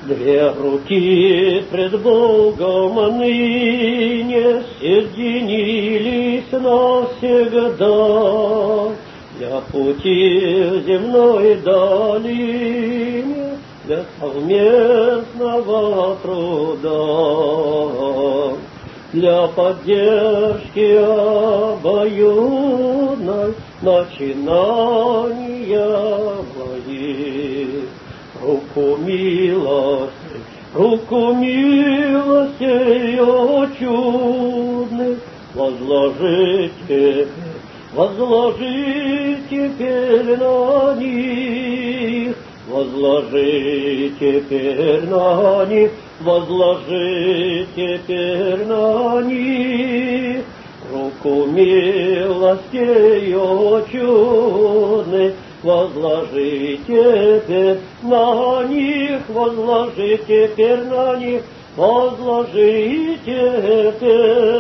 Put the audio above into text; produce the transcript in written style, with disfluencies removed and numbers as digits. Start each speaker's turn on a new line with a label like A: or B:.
A: Две руки пред Богом ныне соединились навсегда для пути земной долине, для совместного труда, для поддержки обоюдной начинания моих. Руку милости ее чудных возложи теперь на них, возложи теперь на них, возложи теперь на них. Руку милости ее чудных возложи теперь на них, возложи теперь на них, возложи теперь